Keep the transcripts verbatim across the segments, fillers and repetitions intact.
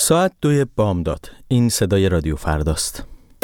ساعت دوی بامداد. این صدای رادیو فرداست.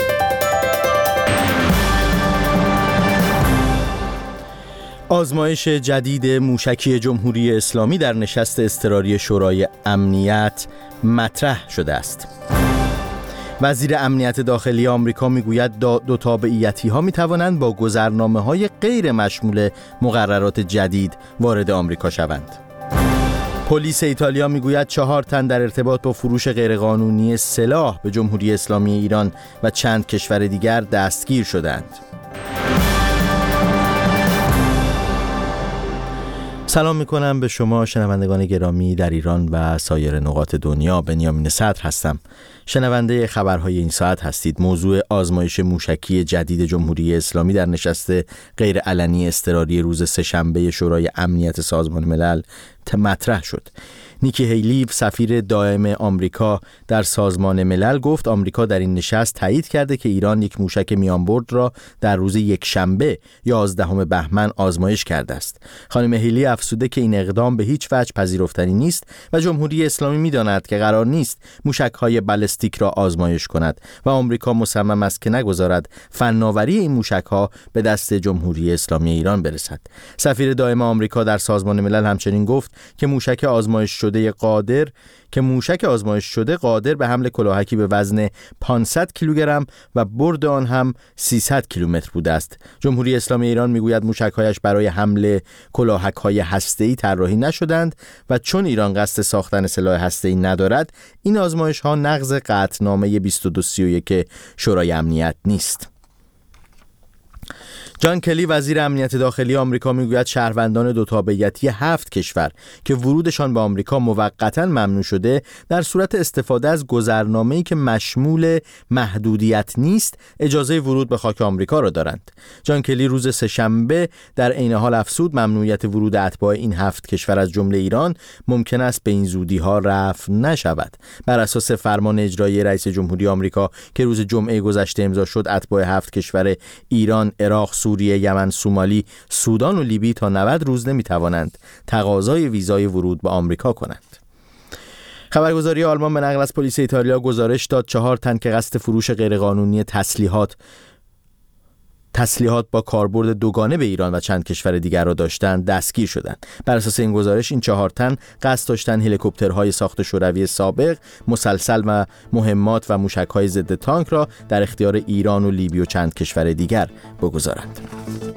آزمایش جدید موشکی جمهوری اسلامی در نشست اضطراری شورای امنیت مطرح شده است. وزیر امنیت داخلی آمریکا میگوید دو تابعیتی ها می توانند با گذرنامه های غیر مشمول مقررات جدید وارد آمریکا شوند. پلیس ایتالیا میگوید چهار تن در ارتباط با فروش غیرقانونی سلاح به جمهوری اسلامی ایران و چند کشور دیگر دستگیر شدند. سلام میکنم به شما شنوندگان گرامی در ایران و سایر نقاط دنیا. بنیامین صدر هستم. شنونده خبرهای این ساعت هستید. موضوع آزمایش موشکی جدید جمهوری اسلامی در نشست غیرعلنی اضطراری روز سه‌شنبه شورای امنیت سازمان ملل مطرح شد. نیکی هیلی سفیر دائم آمریکا در سازمان ملل گفت آمریکا در این نشست تایید کرده که ایران یک موشک میانبرد را در روز یک شنبه یازدهم بهمن آزمایش کرده است. خانم هیلی افزوده که این اقدام به هیچ وجه پذیرفتنی نیست و جمهوری اسلامی می‌داند که قرار نیست موشک‌های بالستیک را آزمایش کند و آمریکا مصمم است که نگذارد فناوری این موشک‌ها به دست جمهوری اسلامی ایران برسد. سفیر دائم آمریکا در سازمان ملل همچنین گفت که موشک آزمایش شده قادر که موشک آزمایش شده قادر به حمل کلاهکی به وزن پانصد کیلوگرم و برد آن هم سیصد کیلومتر بوده است. جمهوری اسلامی ایران میگوید موشک‌هایش برای حمل کلاهک‌های هسته‌ای طراحی نشدند و چون ایران قصد ساختن سلاح هسته‌ای ندارد، این آزمایش‌ها نقض قطعنامه بیست و دو سی و یک شورای امنیت نیست. جان کلی وزیر امنیت داخلی آمریکا میگوید شهروندان دو تابعیتی هفت کشور که ورودشان به آمریکا موقتا ممنوع شده در صورت استفاده از گذرنامه‌ای که مشمول محدودیت نیست اجازه ورود به خاک آمریکا را دارند. جان کلی روز سه‌شنبه در عین حال افزود ممنوعیت ورود اتباع این هفت کشور از جمله ایران ممکن است به این زودی‌ها رفع نشود. بر اساس فرمان اجرایی رئیس جمهوری آمریکا که روز جمعه گذشته امضا شد، اتباع هفت کشور ایران، عراق، سوریه، یمن، سومالی، سودان و لیبی تا نود روز نمی‌توانند تقاضای ویزای ورود به آمریکا کنند. خبرگزاری آلمان به نقل از پلیس ایتالیا گزارش داد چهار تن که قصد فروش غیرقانونی تسلیحات تسلیحات با کاربرد دوگانه به ایران و چند کشور دیگر را داشتند دستگیر شدند. بر اساس این گزارش این چهار تن قصد داشتند هلیکوپترهای ساخت شوروی سابق، مسلسل و مهمات و موشک‌های ضد تانک را در اختیار ایران و لیبی و چند کشور دیگر بگذارند.